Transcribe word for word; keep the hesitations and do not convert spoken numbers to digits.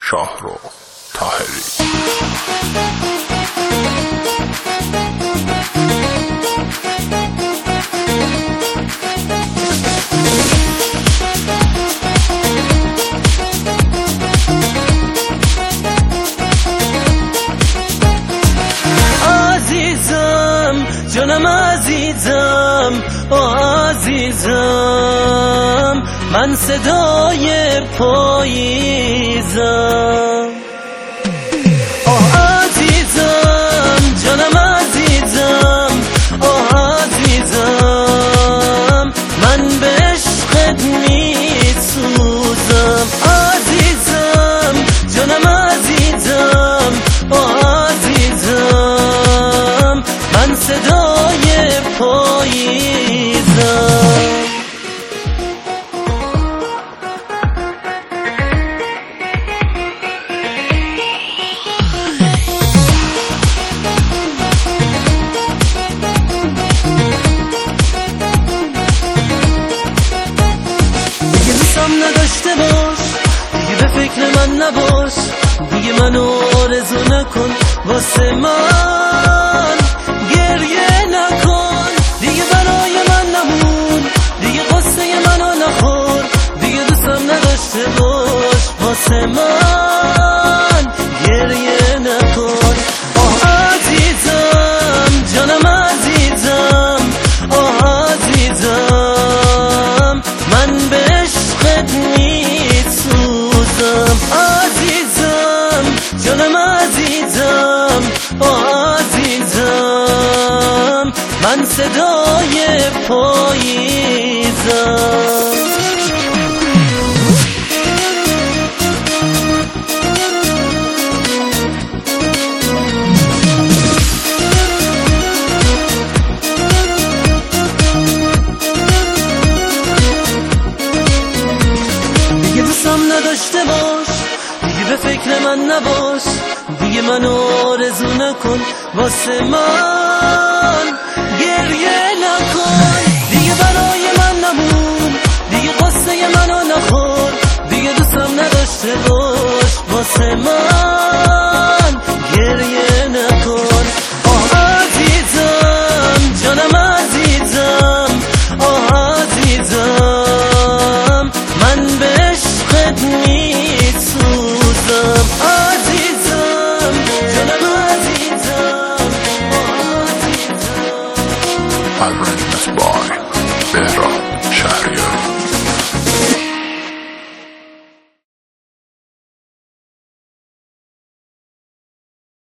شاهرخ طاهری. عزیزم جانم عزیزم آه عزیزم من صدای پاییزم آه عزیزم جانم عزیزم آه عزیزم من به عشقت میسوزم عزیزم جانم عزیزم آه عزیزم من صدای پاییزم نداشته باش دیگه به فکر من نباش دیگه منو آرزو نکن واسه من گریه نکن دیگه برای من نمون دیگه قصه منو نخور دیگه دوستم نداشته باش واسه من گریه نکن آه عزیزم جانم عزیزم آه عزیزم من به عشقت میسوزم عزیزم جانم عزیزم آه عزیزم من صدای پاییزم نداشته باش دیگه به فکر من نباش دیگه منو آرزو نکن واسه من گریه نکن دیگه برای من نمون دیگه قصه منو نخور دیگه دوستم نداشته باش واسه من گریه نکن آه عزیزم جانم عزیزم آه عزیزم من به عشقت میسوزم عزیزم جانم عزیزم آه عزیزم